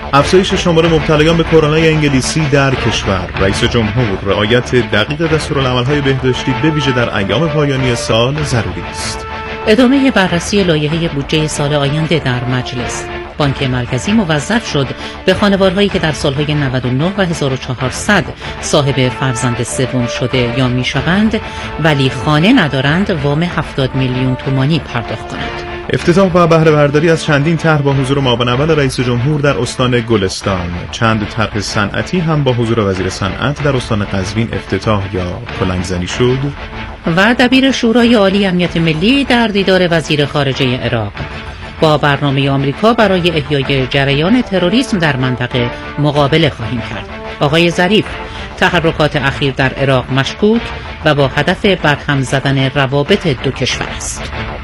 افزایش شمار مبتلایان به کرونا انگلیسی در کشور. رئیس جمهور: رعایت دقیق دستورالعمل‌های بهداشتی به ویژه در ایام پایانی سال ضروری است. ادامه بررسی لایحه بودجه سال آینده در مجلس. بانک مرکزی موظف شد به خانوارهایی که در سالهای 99 و 1400 صاحب فرزند سوم شده یا میشوند ولی خانه ندارند وام 70 میلیون تومانی پرداخت کنند. افتتاح و بهره برداری از چندین طرح با حضور معاون اول رئیس جمهور در استان گلستان. چند طرح صنعتی هم با حضور وزیر صنعت در استان قزوین افتتاح یا کلنگ‌زنی شد. و دبیر شورای عالی امنیت ملی در دیدار وزیر خارجه عراق. با برنامه آمریکا برای احیای جریان تروریسم در منطقه مقابله خواهیم کرد. آقای ظریف: تحرکات اخیر در عراق مشکوک و با هدف برهم زدن روابط دو کشور است.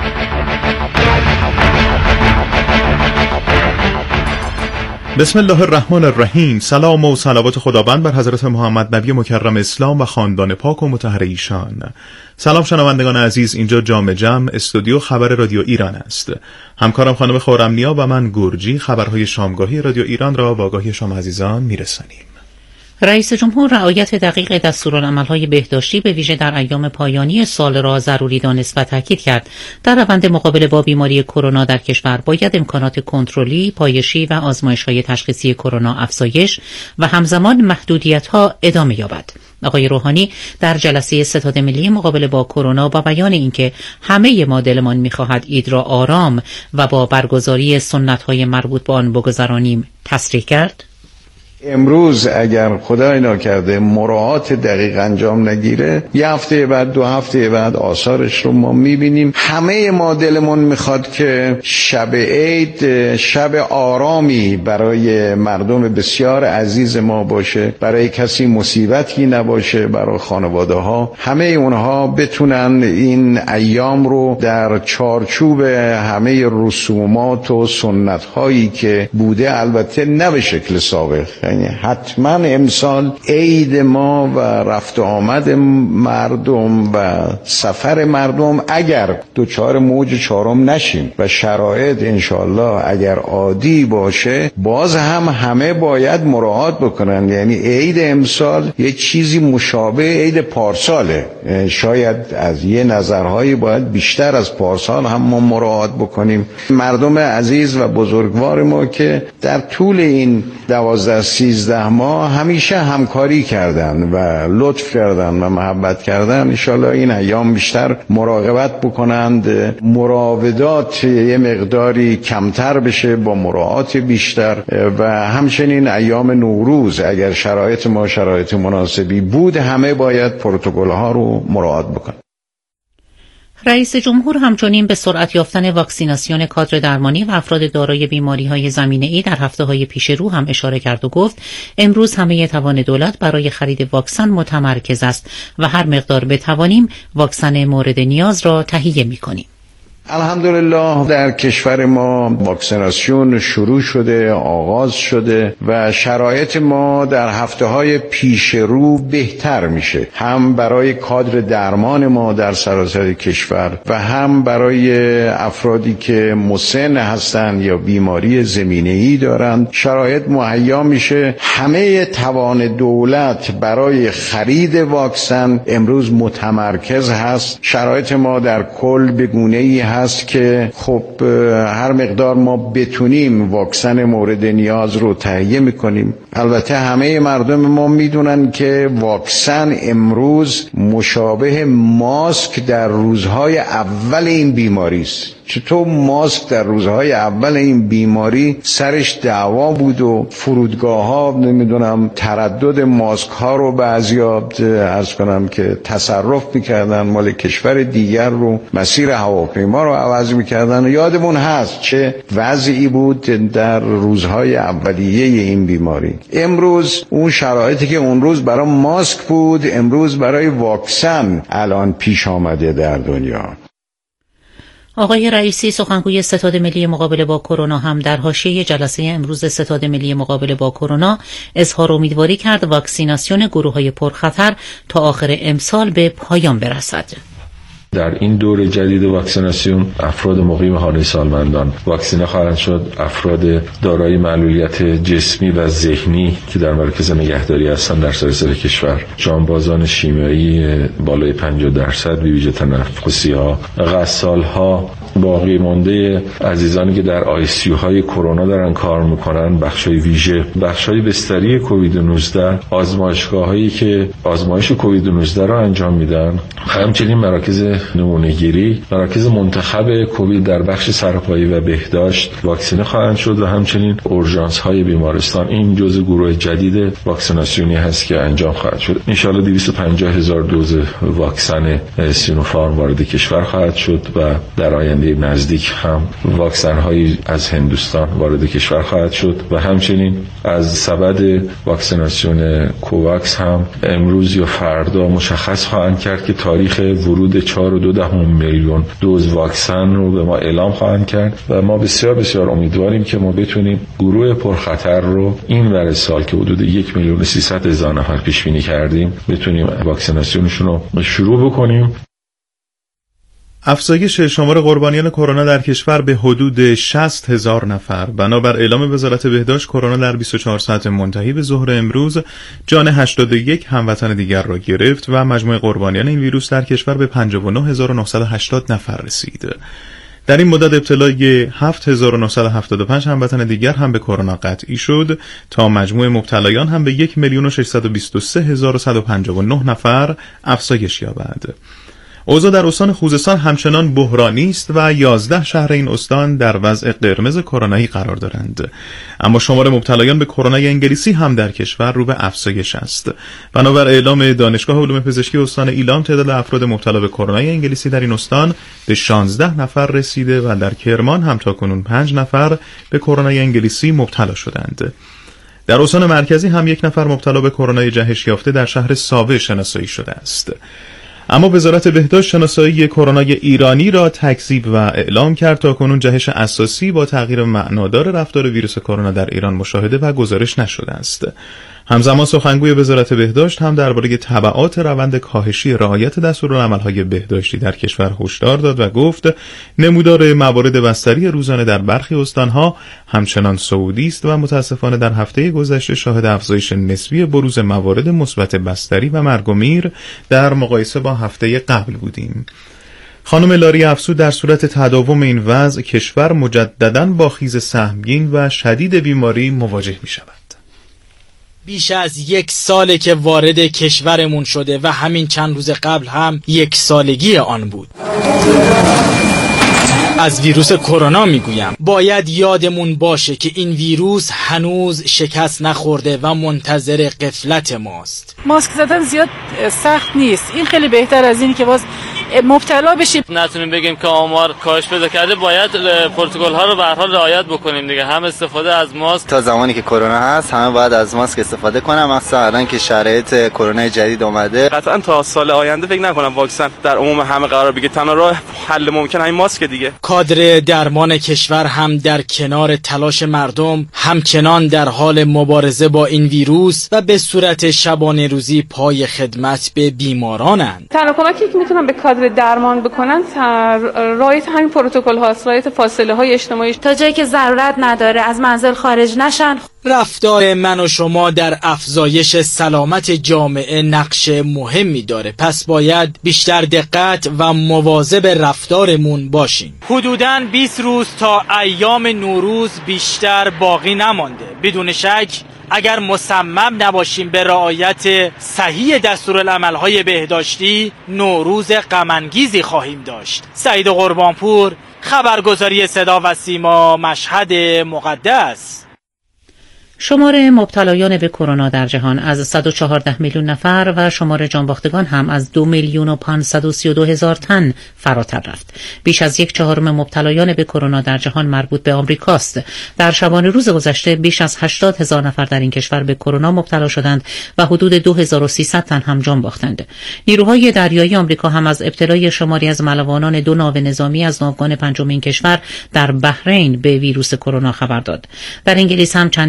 بسم الله الرحمن الرحیم. سلام و صلوات خداوند بر حضرت محمد نبی مکرم اسلام و خاندان پاک و مطهر ایشان. سلام شنوندگان عزیز، اینجا جام جم استودیو خبر رادیو ایران است. همکارم خانم خرمنیا و من گرجی خبرهای شامگاهی رادیو ایران را با آگاهی شما عزیزان میرسانیم. رئیس جمهور رعایت دقیق دستورالعمل‌های بهداشتی به ویژه در ایام پایانی سال را ضروری دانست و تاکید کرد در روند مقابله با بیماری کرونا در کشور باید امکانات کنترلی، پایشی و آزمایش‌های تشخیصی کرونا افزایش و همزمان محدودیت‌ها ادامه یابد. آقای روحانی در جلسه ستاد ملی مقابله با کرونا با بیان اینکه همه ما دلمان می‌خواهد عید را آرام و با برگزاری سنت‌های مربوط به آن بگذرانیم تصریح کرد. امروز اگر خدای ناکرده مراعات دقیق انجام نگیره، یه هفته بعد 2 هفته بعد آثارش رو ما میبینیم. همه ما دلمون میخواد که شب عید شب آرامی برای مردم بسیار عزیز ما باشه، برای کسی مصیبتی نباشه، برای خانواده ها، همه اونها بتونن این ایام رو در چارچوب همه رسومات و سنت هایی که بوده، البته نه به شکل سابق، حتما امسال عید ما و رفت آمد مردم و سفر مردم اگر دوچار موج 4 نشیم و شرایط انشالله اگر عادی باشه، باز هم همه باید مراعات بکنن. یعنی عید امسال یه چیزی مشابه عید پارساله، شاید از یه نظرهایی باید بیشتر از پارسال هم ما مراعات بکنیم. مردم عزیز و بزرگوار ما که در طول این 12-13 ماه همیشه همکاری کردن و لطف کردن و محبت کردن، انشالله این ایام بیشتر مراقبت بکنند، مراودات یه مقداری کمتر بشه با مراعات بیشتر، و همچنین ایام نوروز اگر شرایط ما شرایط مناسبی بود، همه باید پروتکل ها رو مراعات بکنن. رئیس جمهور همچنین به سرعت یافتن واکسیناسیون کادر درمانی و افراد دارای بیماری‌های زمینه‌ای در هفته‌های پیش رو هم اشاره کرد و گفت امروز همه توان دولت برای خرید واکسن متمرکز است و هر مقدار بتوانیم واکسن مورد نیاز را تهیه می‌کنیم. الحمدلله در کشور ما واکسیناسیون شروع شده، آغاز شده و شرایط ما در هفته‌های پیش رو بهتر میشه، هم برای کادر درمان ما در سراسر کشور و هم برای افرادی که مسن هستند یا بیماری زمینه‌ای دارند. شرایط مهیا میشه، همه توان دولت برای خرید واکسن امروز متمرکز هست. شرایط ما در کل به گونه‌ای هست که خب هر مقدار ما بتونیم واکسن مورد نیاز رو تهیه میکنیم. البته همه مردم ما میدونن که واکسن امروز مشابه ماسک در روزهای اول این بیماری است. چطور ماسک در روزهای اول این بیماری سرش دعوا بود و فرودگاه ها نمیدونم تردد ماسک ها رو بعضیا عرض کنم که تصرف میکردن مال کشور دیگر رو، مسیر هواپیما رو عوض میکردن. یادمون هست چه وضعی بود در روزهای اولیه این بیماری. امروز اون شرایطی که اون روز برای ماسک بود، امروز برای واکسن الان پیش آمده در دنیا. آقای رئیسی سخنگوی ستاد ملی مقابله با کرونا هم در حاشیه جلسه امروز ستاد ملی مقابله با کرونا اظهار امیدواری کرد واکسیناسیون گروه‌های پرخطر تا آخر امسال به پایان برسد. در این دور جدید واکسیناسیون افراد مقیم خانه سالمندان واکسینه خواهند شد، افراد دارای معلولیت جسمی و ذهنی که در مرکز نگهداری هستند در سراسر کشور، جانبازان شیمیایی بالای 50%، ویژه تنفسی‌ها، غسال‌ها، باقی مانده عزیزانی که در ICU های کرونا دارن کار میکنن، بخشای ویژه، بخشای بستری کووید 19، آزمایشگاهایی که آزمایش کووید 19 رو انجام میدن، همچنین مراکز نمونه‌گیری، مراکز منتخب کووید در بخش سرپایی و بهداشت واکسینه خواهند شد و همچنین اورژانس های بیمارستان. این جزء گروه جدید واکسیناسیونی هست که انجام خواهد شد. ان شاء الله 250,000 دوز واکسن سینوفارم وارد کشور خواهد شد و در آینده نزدیک هم واکسن هایی از هندوستان وارد کشور خواهد شد و همچنین از سبد واکسیناسیون کوواکس هم امروز یا فردا مشخص خواهند کرد که تاریخ ورود 4.2 میلیون دوز واکسن رو به ما اعلام خواهند کرد و ما بسیار بسیار امیدواریم که ما بتونیم گروه پرخطر رو این ور سال که حدود 1,300,000 نفر پیش بینی کردیم بتونیم واکسیناسیونشون رو شروع بکنیم. افزایش شمار قربانیان کرونا در کشور به حدود 60,000 نفر. بنابر اعلام وزارت بهداشت، کرونا در 24 ساعت منتهی به ظهر امروز جان 81 هموطن دیگر را گرفت و مجموع قربانیان این ویروس در کشور به 59,980 نفر رسید. در این مدت ابتلای 7,975 هموطن دیگر هم به کرونا قطعی شد تا مجموع مبتلایان هم به 1,623,159 نفر افزایش یابد. اوضاع در استان خوزستان همچنان بحرانی است و 11 شهر این استان در وضع قرمز کرونایی قرار دارند. اما شمار مبتلایان به کرونای انگلیسی هم در کشور رو به افزایش است. بنابر اعلام دانشگاه علوم پزشکی استان ایلام، تعداد افراد مبتلا به کرونای انگلیسی در این استان به 16 نفر رسیده و در کرمان هم تاکنون 5 نفر به کرونای انگلیسی مبتلا شدند. در استان مرکزی هم 1 نفر مبتلا به کرونای جهش یافته در شهر ساوه شناسایی شده است. اما وزارت بهداشت شناسایی کرونای ایرانی را تکذیب و اعلام کرد. تاکنون جهش اساسی با تغییر معنادار رفتار ویروس کرونا در ایران مشاهده و گزارش نشده است. همزمان سخنگوی وزارت بهداشت هم درباره تبعات روند کاهشی رعایت دستورالعمل‌های بهداشتی در کشور هشدار داد و گفت نمودار موارد بستری روزانه در برخی استانها همچنان صعودی است و متاسفانه در هفته گذشته شاهد افزایش نسبی بروز موارد مثبت بستری و مرگ و میر در مقایسه با هفته قبل بودیم. خانم لاری افسود در صورت تداوم این وضع کشور مجدداً با خیز سهمگین و شدید بیماری مواجه می شود. بیش از 1 ساله که وارد کشورمون شده و همین چند روز قبل هم 1 سالگی آن بود. از ویروس کرونا میگویم. باید یادمون باشه که این ویروس هنوز شکست نخورده و منتظر غفلت ماست. ماسک زدن زیاد سخت نیست. این خیلی بهتر از اینی که باز مبتلا بشیم. نتونیم بگیم که آمار کاهش پیدا کرده. باید پروتکل ها رو به هر حال رعایت بکنیم دیگه. هم استفاده از ماسک، تا زمانی که کرونا هست همه باید از ماسک استفاده کنم، مثلا الان که شرایط کرونا جدید اومده. قطعا تا سال آینده فکر نکنم واکسن در عموم همه قرار بگیره. تنها راه حل ممکن همین ماسک دیگه. کادر درمان کشور هم در کنار تلاش مردم همچنان در حال مبارزه با این ویروس و به صورت شبانه روزی پای خدمت به بیمارانند. تنها کمکی که میتونن به کادر درمان بکنن رعایت همین پروتکل هاست، رعایت فاصله های اجتماعی، تا جایی که ضرورت نداره از منزل خارج نشن. رفتار من و شما در افزایش سلامت جامعه نقش مهمی داره، پس باید بیشتر دقت و مواظب رفتارمون باشیم. حدوداً 20 روز تا ایام نوروز بیشتر باقی نمانده. بدون شک اگر مصمم نباشیم به رعایت صحیح دستورالعمل‌های بهداشتی، نوروز غم‌انگیزی خواهیم داشت. سعید قربانپور، خبرگزاری صدا و سیما، مشهد مقدس. شمار مبتلایان به کرونا در جهان از 114 میلیون نفر و شمار جانباختگان هم از 2,532,000 تن فراتر رفت. بیش از 1/4 مبتلایان به کرونا در جهان مربوط به آمریکاست. در شبانه روز گذشته بیش از 80,000 نفر در این کشور به کرونا مبتلا شدند و حدود 2,300 تن هم جان باختند. نیروهای دریایی آمریکا هم از ابتلای شماری از ملوانان 2 ناو نظامی از ناوگان پنجم این کشور در بحرین به ویروس کرونا خبر داد. در انگلیس هم چندین روز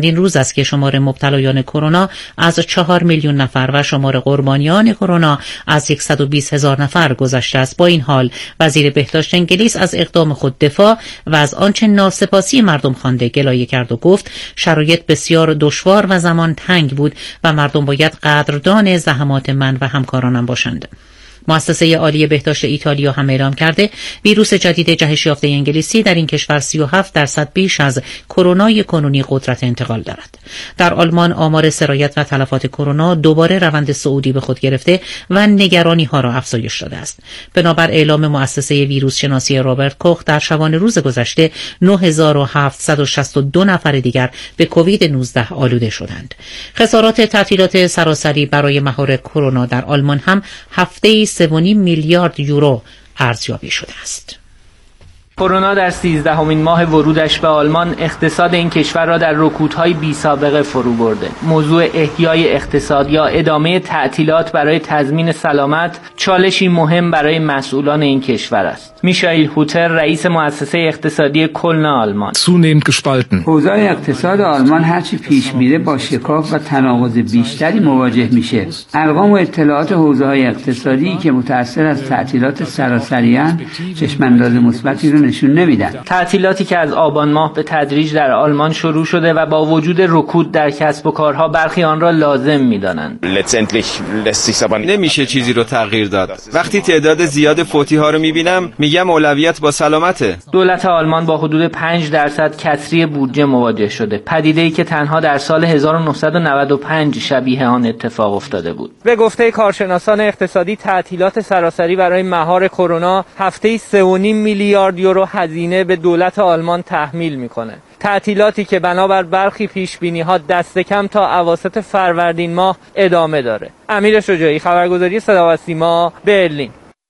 است که شمار مبتلایان کرونا از 4 میلیون نفر و شمار قربانیان کرونا از 120,000 نفر گذشته است. با این حال وزیر بهداشت انگلیس از اقدام خود دفاع و از آنچه ناسپاسی مردم خوانده گلایه کرد و گفت شرایط بسیار دشوار و زمان تنگ بود و مردم باید قدردان زحمات من و همکارانم باشند. مؤسسه عالی بهداشت ایتالیا هم اعلام کرده ویروس جدید جهش یافته انگلیسی در این کشور 37% بیش از کرونای کنونی قدرت انتقال دارد. در آلمان آمار سرایت و تلفات کرونا دوباره روند صعودی به خود گرفته و نگرانی ها را افزایش داده است. بنابر اعلام مؤسسه ویروس شناسی رابرت کوخ در شبانه روز گذشته 9762 نفر دیگر به کووید 19 آلوده شدند. خسارات تعطیلات سراسری برای مهار کرونا در آلمان هم هفته‌ای 3.5 میلیارد یورو ارزیابی شده است. کرونا در 13مین ماه ورودش به آلمان اقتصاد این کشور را در رکودهای بی سابقه فرو برده. موضوع احیای اقتصاد یا ادامه تعطیلات برای تضمین سلامت چالشی مهم برای مسئولان این کشور است. میشائیل هوتر رئیس مؤسسه اقتصادی کلن آلمان: حوزه اقتصاد آلمان هرچی پیش میره با شکاف و تناقض بیشتری مواجه میشه. ارقام و اطلاعات حوزه‌های اقتصادی که متأثر از تعطیلات سراسری‌اند چشم‌انداز مثبتی رو نشون نمیدن. تعطیلاتی که از آبان ماه به تدریج در آلمان شروع شده و با وجود رکود در کسب و کارها برخی آن را لازم میدانند. نمیشه چیزی رو تغییر داد. وقتی تعداد زیاد فوتی ها رو میبینم میگم اولویت با سلامته. دولت آلمان با حدود 5% کسری بودجه مواجه شده. پدیده‌ای که تنها در سال 1995 شبیه آن اتفاق افتاده بود. به گفته کارشناسان اقتصادی تعطیلات سراسری برای مهار کرونا هفته‌ای 3.5 میلیارد یورو هزینه به دولت آلمان تحمیل میکنه. تعطیلاتی که بنابر برخی پیشبینی‌ها دست کم تا اواسط فروردین ماه ادامه داره. امیر شجاعی، خبرگزاری صدا و سیما، برلین.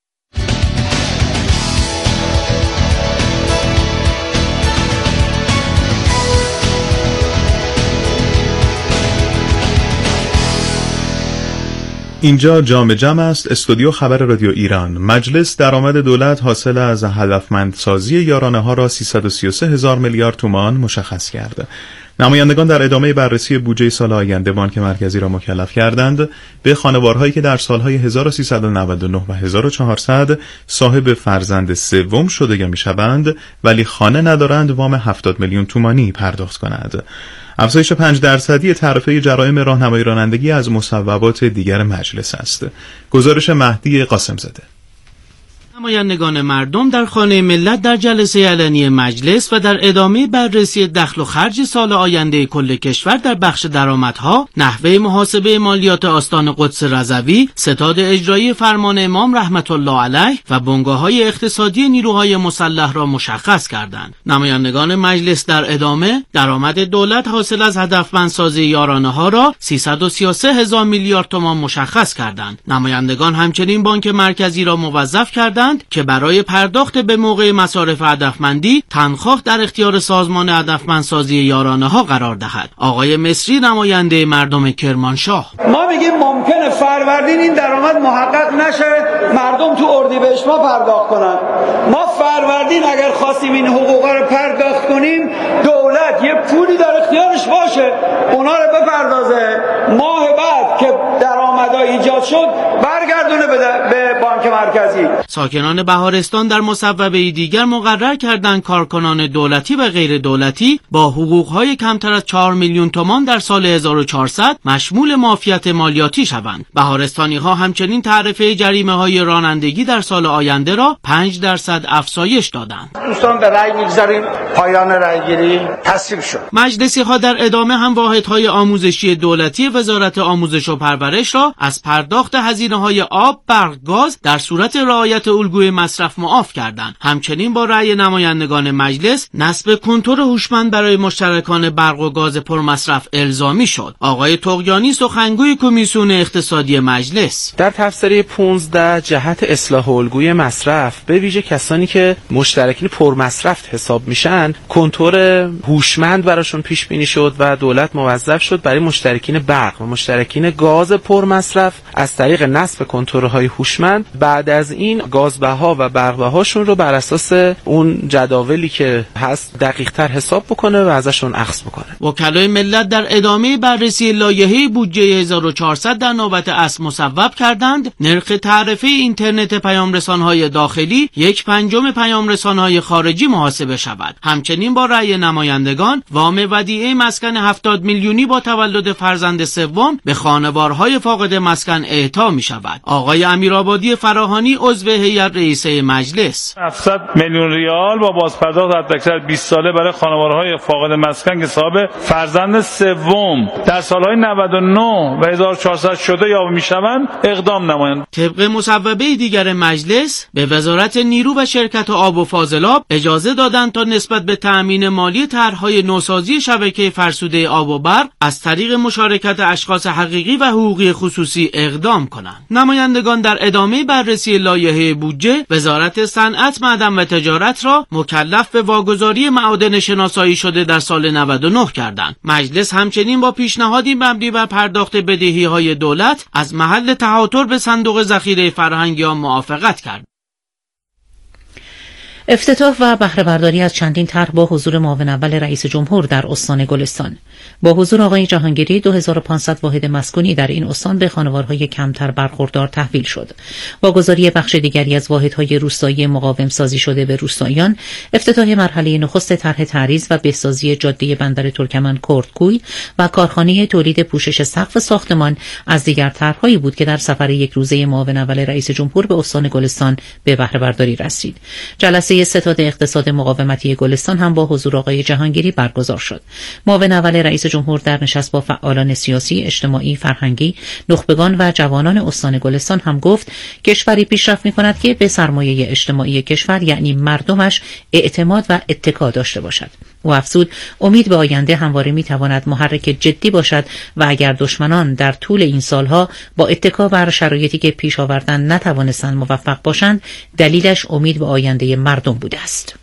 اینجا جام جم است، استودیو خبر رادیو ایران. مجلس درآمد دولت حاصل از هدفمندسازی یارانه ها را 333,000 میلیارد تومان مشخص کرد. نمایندگان در ادامه بررسی بودجه سال آینده بانک مرکزی را مکلف کردند به خانوارهایی که در سالهای 1399 و 1400 صاحب فرزند سوم شده میشوند ولی خانه ندارند وام 70 میلیون تومانی پرداخت کنند. افزایش 5% تعرفه جرائم راهنمایی رانندگی از مصوبات دیگر مجلس است. گزارش مهدی قاسم زاده. نمایندگان مردم در خانه ملت در جلسه علنی مجلس و در ادامه بررسی دخل و خرج سال آینده کل کشور در بخش درآمدها، نحوه محاسبه مالیات آستان قدس رضوی، ستاد اجرایی فرمان امام رحمت الله علیه و بنگاه‌های اقتصادی نیروهای مسلح را مشخص کردند. نمایندگان مجلس در ادامه درآمد دولت حاصل از هدفمندسازی یارانه‌ها را 333,000 میلیارد تومان مشخص کردند. نمایندگان همچنین بانک مرکزی را موظف کردند که برای پرداخت به موقع مصارف هدفمندی تنخواه در اختیار سازمان هدفمندسازی یارانه ها قرار دهد. آقای مصری نماینده مردم کرمانشاه: ما میگیم ممکنه فروردین این درآمد محقق نشه، مردم تو اردیبهشت ما پرداخت کنن. ما فروردین اگر خواستیم این حقوقا رو پرداخت کنیم، دولت یه پولی در اختیارش باشه اونا رو بپردازه، ماه بعد که درآمدها ایجاد شد برگردونه به بانک مرکزی. ساکنان بهارستان در مصوبه دیگر مقرر کردند کارکنان دولتی و غیر دولتی با حقوق‌های کمتر از 4 میلیون تومان در سال 1400 مشمول معافیت مالیاتی شوند. بهارستانی‌ها همچنین تعرفه جریمه‌های رانندگی در سال آینده را 5% افزایش دادند. دوستان به رأی می‌گذاریم، پایان رأی‌گیری تصویب شد. مجلسی‌ها در ادامه هم واحدهای آموزشی دولتی وزارت آموزش و پرورش را از پرداخت هزینه‌های آب، برق، گاز در صورت رعایت الگوی مصرف معاف کردند. همچنین با رأی نمایندگان مجلس نصب کنتور هوشمند برای مشترکان برق و گاز پرمصرف الزامی شد. آقای طغیانی سخنگوی کمیسیون اقتصادی مجلس: در تفسیر 15 جهت اصلاح الگوی مصرف به ویژه کسانی که مشترکین پرمصرف حساب میشن کنتور هوشمند براشون پیش بینی شد و دولت موظف شد برای مشترکین برق و مشترکین گاز پرمصرف از طریق نصب کنتورهای هوشمند برق بعد از این گازبها و برقبهاشون رو بر اساس اون جداولی که هست دقیق‌تر حساب بکنه و ازشون اخذ بکنه. وکلای ملت در ادامه بررسی لایحه بودجه 1400 در نوبت اصل مصوب کردند نرخ تعرفه اینترنت پیامرسان‌های داخلی 1/5 پیامرسان‌های خارجی محاسبه شود. همچنین با رأی نمایندگان وام ودیعه مسکن 70 میلیونی با تولد فرزند سوم به خانوارهای فاقد مسکن اعطا می شود. آقای امیرآبادی فراهانی عضو هیئت رئیسه مجلس: 700 میلیون ریال با بازپرداخت حداکثر 20 ساله برای خانوارهای فاقد مسکن که صاحب فرزند سوم در سالهای 99 و 1400 شده یا می شوند اقدام نمایند. طبق مصوبه دیگر مجلس به وزارت نیرو و شرکت آب و فاضلاب اجازه دادند تا نسبت به تأمین مالی طرح‌های نوسازی شبکه فرسوده آب و برق از طریق مشارکت اشخاص حقیقی و حقوقی خصوصی اقدام کنند. نمایندگان در ادامه بررسی لایحه بودجه وزارت صنعت، معدن و تجارت را مکلف به واگذاری معادن شناسایی شده در سال 99 کردند. مجلس همچنین با پیشنهادی مبنی بر پرداخت بدهی‌های دولت از محل تهاتر به صندوق ذخیره فرهنگ موافقت کرد. افتتاح و بهره برداری از چندین طرح با حضور معاون اول رئیس جمهور در استان گلستان. با حضور آقای جهانگیری 2500 واحد مسکونی در این استان به خانوارهای کمتر برخوردار تحویل شد. واگذاری بخش دیگری از واحدهای روستایی مقاوم سازی شده به روستاییان، افتتاح مرحله نخست طرح تعریض و بهسازی جاده بندر ترکمن کردکوی و کارخانه تولید پوشش سقف ساختمان از دیگر طرحهایی بود که در سفر یک روزه معاون اول رئیس جمهور به استان گلستان به بهره برداری رسید. جلسه ستاد اقتصاد مقاومتی گلستان هم با حضور آقای جهانگیری برگزار شد. معاون اول رئیس جمهور در نشست با فعالان سیاسی، اجتماعی، فرهنگی، نخبگان و جوانان استان گلستان هم گفت کشوری پیشرفت می‌کند که به سرمایه اجتماعی کشور یعنی مردمش اعتماد و اتکا داشته باشد. او افزود امید به آینده همواره می‌تواند محرک جدی باشد و اگر دشمنان در طول این سالها با اتکا بر شرایطی که پیش آوردن نتوانستند موفق باشند، دلیلش امید به آینده مردم بوده است.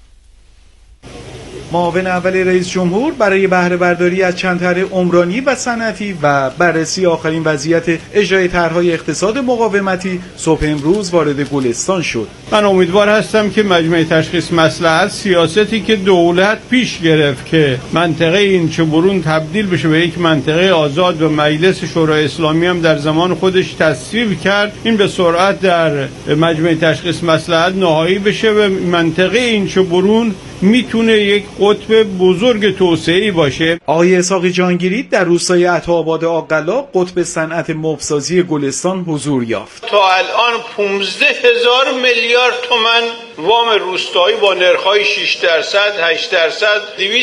معاون اول رئیس جمهور برای بهره برداری از چند طرح عمرانی و صنعتی و بررسی آخرین وضعیت اجرای طرح‌های اقتصاد مقاومتی صبح امروز وارد گلستان شد. من امیدوار هستم که مجمع تشخیص مصلحت سیاستی که دولت پیش گرفت که منطقه این چوبرون تبدیل بشه به یک منطقه آزاد و مجلس شورای اسلامی هم در زمان خودش تصویب کرد، این به سرعت در مجمع تشخیص مصلحت نهایی بشه و منطقه این چوبرون میتونه یک قطب بزرگ توسعه‌ای باشه. آقای اسحاق جهانگیری در روستای عطاآباد آقلا قطب صنعت مبسازی گلستان حضور یافت. تا الان 15,000 میلیارد تومان وام روستایی با نرخ‌های 6%، 8%،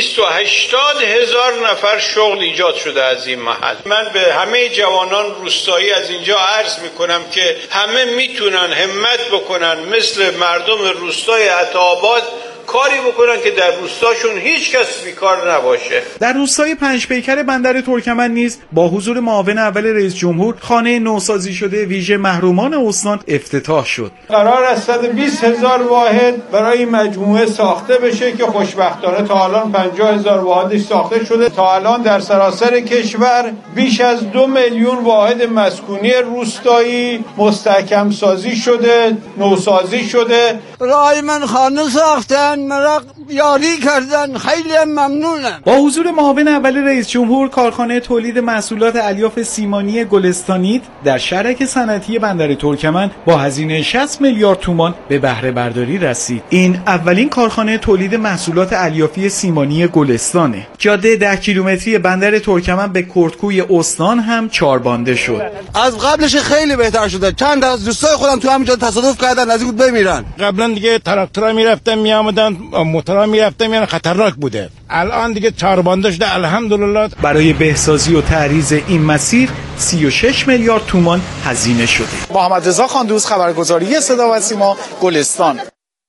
280,000 نفر شغل ایجاد شده از این محل. من به همه جوانان روستایی از اینجا عرض میکنم که همه میتونن همت بکنن مثل مردم روستای عطاآباد کاری بکنن که در روستاشون هیچ کس بیکار نباشه. در روستای پنجپیکر بندر ترکمن نیز با حضور معاون اول رئیس جمهور خانه نوسازی شده ویژه محرومان استان افتتاح شد. قرار است 120,000 واحد برای مجموعه ساخته بشه که خوشبختانه تا الان 50,000 واحدش ساخته شده. تا الان در سراسر کشور بیش از 2 میلیون واحد مسکونی روستایی مستحکم سازی شده، نوسازی شده. برای من خانه ساختن، مرا یاری کردن، خیلی ممنونم. با حضور معاون اول رئیس جمهور کارخانه تولید محصولات الیاف سیمانی گلستانیت در شرک صنعتی بندر ترکمن با هزینه 60 میلیارد تومان به بهره برداری رسید. این اولین کارخانه تولید محصولات الیافی سیمانی گلستانه. جاده 10 کیلومتری بندر ترکمن به کردکوی استان هم چاربانده شد. از قبلش خیلی بهتر شده. چند از دوستای خودم تو همینجا تصادف کردن، از این بود بمیرن. قبلا دیگه تراکتورا میرفتن میآمدن، موتورا میرفتن، یعنی خطرناک بوده. الان دیگه چاربانده شده الحمدلله. برای بهسازی و تعریض این مسیر 36 میلیارد تومان هزینه شده. محمد رضا خاندوز، خبرگزاری صدا و سیما، گلستان.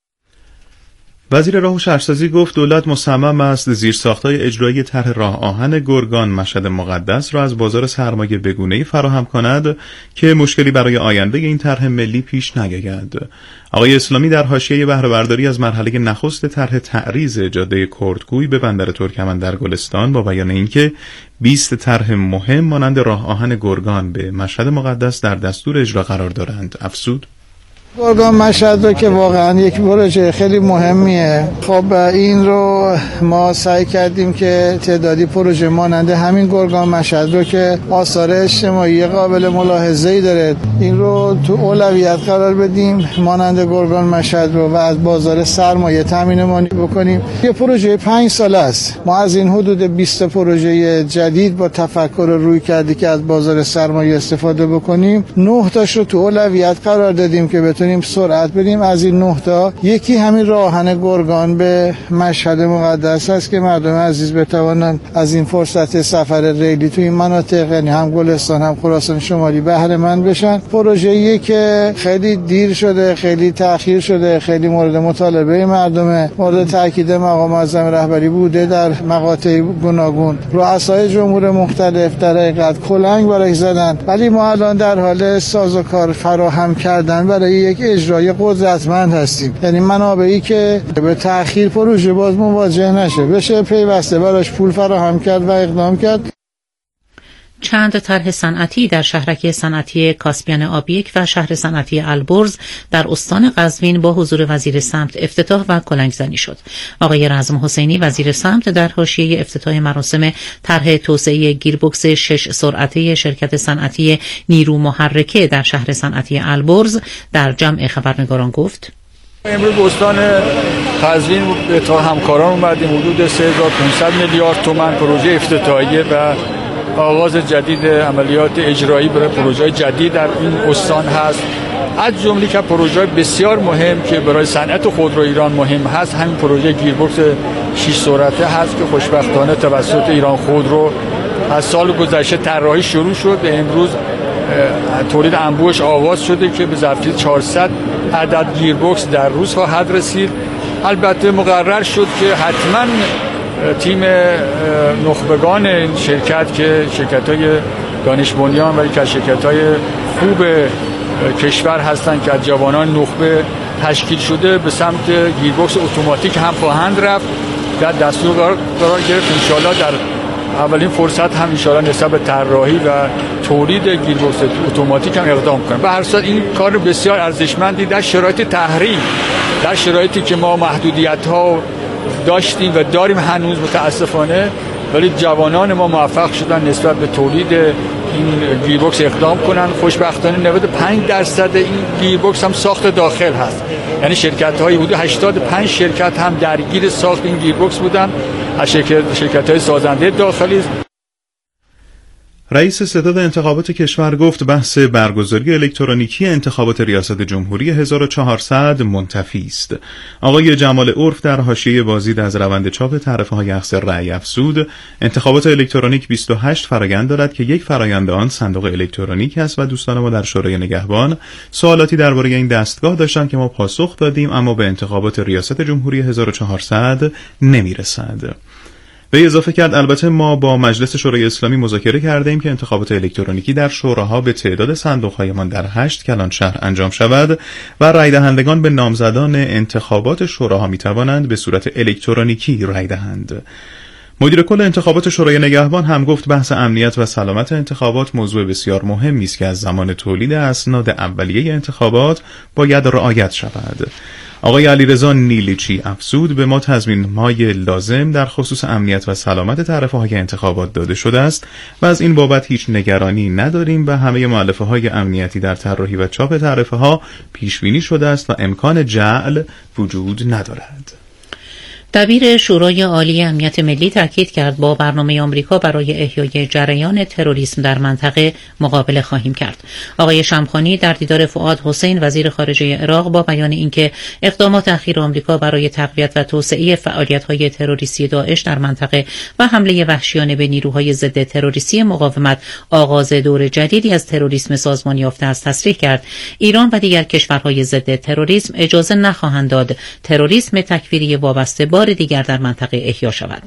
وزیر راه و شهرسازی گفت دولت مصمم است زیرساخت‌های اجرایی طرح راه آهن گرگان مشهد مقدس را از بازار سرمایه بگونه‌ای فراهم کند که مشکلی برای آینده این طرح ملی پیش نیاید. آقای اسلامی در حاشیه بهره برداری از مرحله نخست طرح تعریض جاده کردکوی به بندر ترکمن در گلستان با بیان اینکه 20 طرح مهم مانند راه آهن گرگان به مشهد مقدس در دستور اجرا قرار دارند افزود: گرگان مشهد رو که واقعا یک پروژه خیلی مهمیه. خب این رو ما سعی کردیم که تعدادی پروژه مانند همین گرگان مشهد رو که آثار اجتماعی قابل ملاحظه‌ای داره این رو تو اولویت قرار بدیم، مانند گرگان مشهد رو، و از بازار سرمایه تامین مالی بکنیم. یه پروژه 5 ساله است. ما از این حدود 20 پروژه جدید با تفکر روی کردی که از بازار سرمایه استفاده بکنیم 9 تاش رو تو اولویت قرار دادیم که بتونیم سرعت بدیم. از این 9 تا یکی همین راهن گرگان به مشهد مقدس است که مردم عزیز بتوانند از این فرصت سفر ریلی تو این مناطق، یعنی هم گلستان هم خراسان شمالی، بهره مند بشن. پروژه‌ای که خیلی دیر شده، خیلی تأخیر شده، خیلی مورد مطالبه مردمه، مورد تاکید مقام معظم رهبری بوده در مقاطع گوناگون. رؤسای جمهور مختلف در حقیقت کلنگ برای زدن، ولی ما الان در حال سازوکار فراهم کردن برای یک اجرای قدرتمند هستیم. یعنی منابعی که به تأخیر پروژه باز مواجه نشه، بشه پیوسته براش پول فراهم کرد و اقدام کرد. چند طرح صنعتی در شهرک صنعتی کاسپیان آبیک و شهر صنعتی البرز در استان قزوین با حضور وزیر سمت افتتاح و کلنگزنی شد. آقای رزم حسینی وزیر سمت در حاشیه افتتاح مراسم طرح توسعه گیربکس 6 سرعته شرکت صنعتی نیرو محرکه در شهر صنعتی البرز در جمع خبرنگاران گفت: امروز به استان قزوین تا همکاران اومدیم، حدود 3500 میلیارد تومان پروژه افتتاحیه و آغاز جدید عملیات اجرایی برای پروژه‌های جدید در این استان هست. از جمله که پروژه بسیار مهم که برای صنعت خودرو ایران مهم هست همین پروژه گیربکس 6 سرعته هست که خوشبختانه توسط ایران خودرو از سال گذشته طراحی شروع شد و امروز تولید انبوهش آغاز شده که به ظرفیت 400 عدد گیربکس در روز خواهد رسید. البته مقرر شد که حتما تیم نخبگان این شرکت که شرکت‌های دانش بنیان و یک از شرکت‌های خوب کشور هستند که از جوانان نخبه تشکیل شده به سمت گیربکس اتوماتیک هم خواهند رفت. در دستور قرار گرفت انشاءالله در اولین فرصت هم انشاءالله نسبت به طراحی و تولید گیربکس اتوماتیک هم اقدام کنند. به هر صورت این کار بسیار ارزشمندی در شرایط تحریم، در شرایطی که ما محدودیت‌ها داشتیم و داریم هنوز متاسفانه، ولی جوانان ما موفق شدن نسبت به تولید این گیربکس اقدام کنن. خوشبختانه 95% این گیربکس هم ساخت داخل هست، یعنی شرکت‌های حدود 85 شرکت هم درگیر ساخت این گیربکس بودن از شرکت‌های سازنده داخلی. رئیس ستاد انتخابات کشور گفت بحث برگزاری الکترونیکی انتخابات ریاست جمهوری 1400 منتفی است. آقای جمال عرف در حاشیه بازدید از روند چاپ تعرفه‌های اخذ رأی افزود: انتخابات الکترونیک 28 فرآیند دارد که یک فرآیند آن صندوق الکترونیک است و دوستان ما در شورای نگهبان سوالاتی درباره این دستگاه داشتند که ما پاسخ دادیم، اما به انتخابات ریاست جمهوری 1400 نمی‌رسد. به اضافه کرد البته ما با مجلس شورای اسلامی مذاکره کرده ایم که انتخابات الکترونیکی در شوراها به تعداد صندوق‌هایمان در 8 کلانشهر انجام شود و رای دهندگان به نامزدان انتخابات شوراها می توانند به صورت الکترونیکی رای دهند. مدیر کل انتخابات شورای نگهبان هم گفت بحث امنیت و سلامت انتخابات موضوع بسیار مهمی است که از زمان تولید اسناد اولیه انتخابات باید رعایت شود. آقای علیرضا نیلیچی افزود: به ما تضمین‌های لازم در خصوص امنیت و سلامت تعرفه‌های انتخابات داده شده است و از این بابت هیچ نگرانی نداریم و همه مؤلفه‌های امنیتی در طراحی و چاپ تعرفه‌ها پیش بینی شده است و امکان جعل وجود ندارد. دبیر شورای عالی امنیت ملی تاکید کرد با برنامه آمریکا برای احیای جریان تروریسم در منطقه مقابله خواهیم کرد. آقای شمخانی در دیدار فؤاد حسین وزیر خارجه عراق با بیان اینکه اقدامات اخیر آمریکا برای تقویت و توسعه فعالیت‌های تروریستی داعش در منطقه و حمله وحشیانه به نیروهای ضد تروریستی مقاومت آغاز دور جدیدی از تروریسم سازمانی یافته است تصریح کرد ایران و دیگر کشورهای ضد تروریسم اجازه نخواهند داد تروریسم تکفیری وابسته بار دیگر در منطقه احیا شود.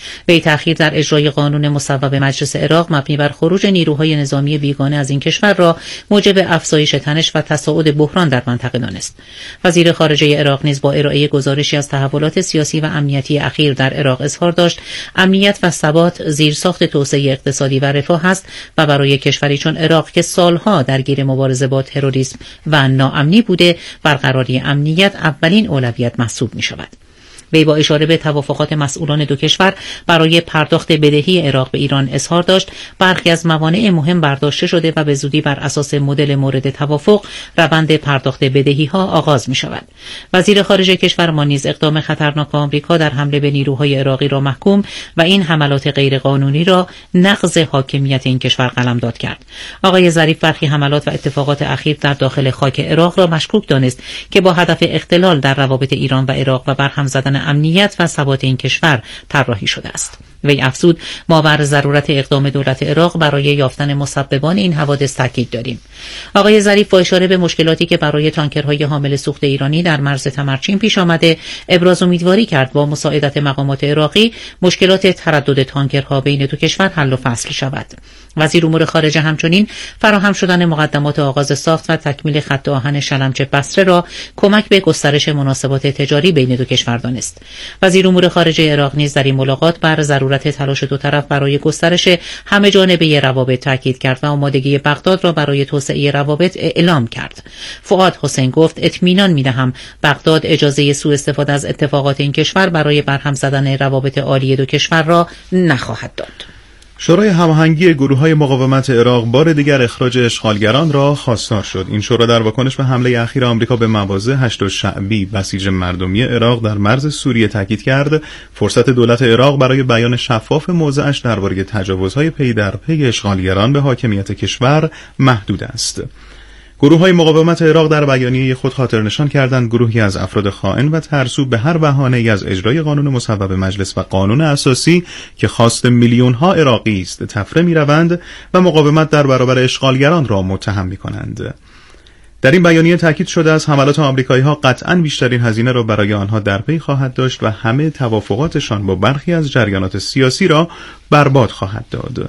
وی تأخیر در اجرای قانون مصوب مجلس عراق مبنی بر خروج نیروهای نظامی بیگانه از این کشور را موجب افزایش تنش و تصاعد بحران در منطقه دانست. وزیر خارجه عراق نیز با ارائه گزارشی از تحولات سیاسی و امنیتی اخیر در عراق اظهار داشت امنیت و ثبات زیرساخت توسعه اقتصادی و رفاه است و برای کشوری چون عراق که سالها درگیر مبارزه با تروریسم و ناامنی بوده برقراری امنیت اولین اولویت محسوب می شود. وی با اشاره به توافقات مسئولان دو کشور برای پرداخت بدهی عراق به ایران اظهار داشت برخی از موانع مهم برداشته شده و به زودی بر اساس مدل مورد توافق روند پرداخت بدهی ها آغاز می شود. وزیر خارجه کشور ما نیز اقدام خطرناک آمریکا در حمله به نیروهای عراقی را محکوم و این حملات غیرقانونی را نقض حاکمیت این کشور قلمداد کرد. آقای ظریف برخی حملات و اتفاقات اخیر در داخل خاک عراق را مشکوک دانست که با هدف اختلال در روابط ایران و عراق و برهم زدن امنیت و ثبات این کشور طراحی شده است. وی افزود ما بر ضرورت اقدام دولت عراق برای یافتن مسببان این حوادث تاکید داریم. آقای ظریف با اشاره به مشکلاتی که برای تانکرهای حامل سوخت ایرانی در مرز تمرچین پیش آمده ابراز امیدواری کرد با مساعدت مقامات عراقی مشکلات تردد تانکرها بین دو کشور حل و فصل شود. وزیر امور خارجه همچنین فراهم شدن مقدمات آغاز ساخت و تکمیل خط آهن شلمچه بصره را کمک به گسترش مناسبات تجاری بین دو کشور دانست. وزیر امور خارجه عراق نیز در این ملاقات بر ضرورت تلاش دو طرف برای گسترش همه جانبه روابط تاکید کرد و آمادگی بغداد را برای توسعه روابط اعلام کرد. فؤاد حسین گفت اطمینان می‌دهم بغداد اجازه سوء استفاده از اتفاقات این کشور برای برهم زدن روابط عالی دو کشور را نخواهد داد. شورای هماهنگی گروه‌های مقاومت عراق بار دیگر اخراج اشغالگران را خواستار شد. این شورا در واکنش به حمله اخیر آمریکا به مواضع هشت شعبی بسیج مردمی عراق در مرز سوریه تاکید کرد فرصت دولت عراق برای بیان شفاف موضعش درباره تجاوزهای پی در پی اشغالگران به حاکمیت کشور محدود است. گروه‌های مقاومت عراق در بیانیه خود خاطرنشان کردند گروهی از افراد خائن و ترسو به هر بهانه‌ای از اجرای قانون مصوب مجلس و قانون اساسی که خواست میلیون‌ها عراقی است تفره می‌روند و مقاومت در برابر اشغالگران را متهم می‌کنند. در این بیانیه تاکید شده است حملات آمریکایی‌ها قطعاً بیشترین هزینه را برای آنها در پی خواهد داشت و همه توافقاتشان با برخی از جریانات سیاسی را برباد خواهد داد.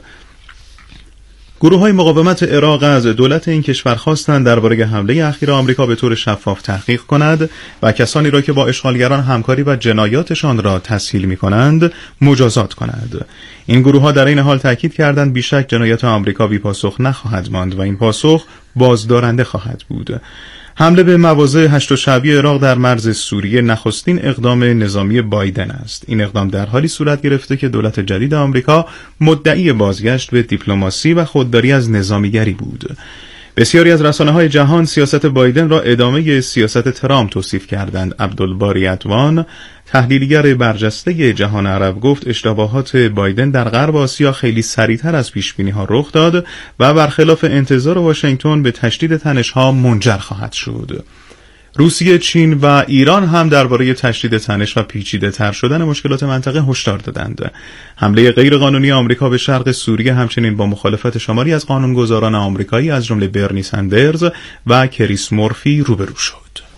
گروه‌های مقاومت عراق از دولت این کشور خواستند درباره حمله اخیر آمریکا به طور شفاف تحقیق کند و کسانی را که با اشغالگران همکاری و جنایاتشان را تسهیل می‌کنند مجازات کند. این گروه‌ها در این حال تاکید کردند بیشک جنایات آمریکا بی پاسخ نخواهد ماند و این پاسخ بازدارنده خواهد بود. حمله به مواضع هشت شعبی عراق در مرز سوریه نخستین اقدام نظامی بایدن است. این اقدام در حالی صورت گرفته که دولت جدید آمریکا مدعی بازگشت به دیپلماسی و خودداری از نظامیگری بود. بسیاری از رسانه‌های جهان سیاست بایدن را ادامه سیاست ترامپ توصیف کردند. عبدالباری عطوان تحلیلگر برجسته جهان عرب گفت اشتباهات بایدن در غرب آسیا خیلی سریعتر از پیشبینی‌ها رخ داد و برخلاف انتظار واشنگتن به تشدید تنش‌ها منجر خواهد شد. روسیه، چین و ایران هم درباره تشدید تنش و پیچیده‌تر شدن مشکلات منطقه هشدار دادند. حمله غیرقانونی آمریکا به شرق سوریه همچنین با مخالفت شماری از قانونگذاران آمریکایی از جمله برنی سندرز و کریس مورفی روبرو شد.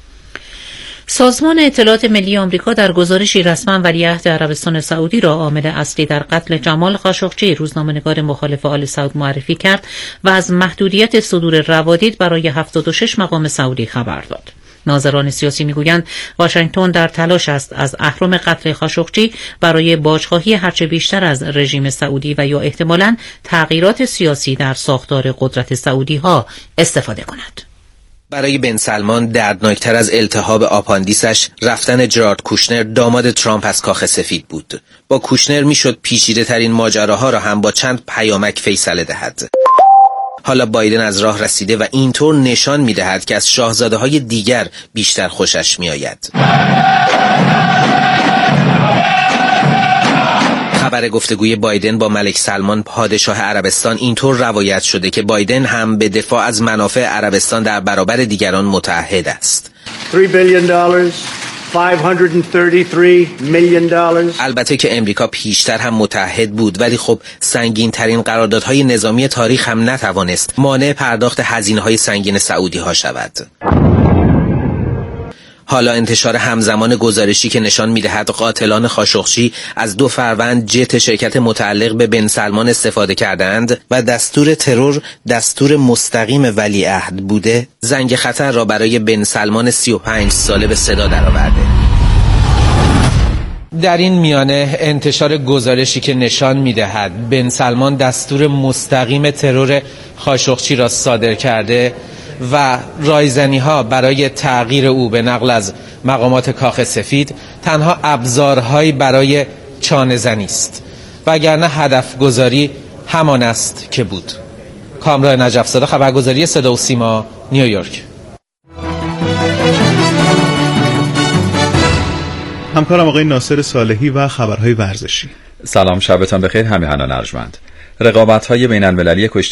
سازمان اطلاعات ملی آمریکا در گزارشی رسما ولیعهد عربستان سعودی را عامل اصلی در قتل جمال خاشقچی روزنامه‌نگار مخالف آل سعود معرفی کرد و از محدودیت صدور روادید برای 76 مقام سعودی خبر داد. ناظران سیاسی میگویند واشنگتن در تلاش است از اهرم قتل خاشقچی برای باجخواهی هرچه بیشتر از رژیم سعودی و یا احتمالاً تغییرات سیاسی در ساختار قدرت سعودی ها استفاده کند. برای بن سلمان دردناکتر از التهاب آپاندیسش رفتن جرارد کوشنر داماد ترامپ از کاخ سفید بود. با کوشنر میشد پیچیده ترین ماجراها را هم با چند پیامک فیصله دهد. حالا بایدن از راه رسیده و اینطور نشان می‌دهد که از شاهزاده‌های دیگر بیشتر خوشش می‌آید. خبر گفتگوی بایدن با ملک سلمان پادشاه عربستان اینطور روایت شده که بایدن هم به دفاع از منافع عربستان در برابر دیگران متعهد است. $3 billion. $533 million. البته که امریکا پیشتر هم متحد بود ولی خب سنگین ترین قراردادهای نظامی تاریخ هم نتوانست مانع پرداخت هزینه‌های سنگین سعودی ها شود. حالا انتشار همزمان گزارشی که نشان می‌دهد قاتلان خاشقچی از 2 فروند جت شرکت متعلق به بن سلمان استفاده کردند و دستور ترور دستور مستقیم ولیعهد بوده، زنگ خطر را برای بن سلمان 35 ساله به صدا درآورده. در این میانه انتشار گزارشی که نشان می‌دهد بن سلمان دستور مستقیم ترور خاشقچی را صادر کرده و رایزنی‌ها برای تغییر او به نقل از مقامات کاخ سفید تنها ابزارهایی برای چانه‌زنی است، وگرنه هدف گذاری همان است که بود. کامران نجف‌زاده، خبرگزاری صدا و سیما، نیویورک. همکارم آقای ناصر صالحی و خبرهای ورزشی. سلام، شبتان بخیر. همیهنان ارجمند. رقابت‌های بین‌المللی کشتی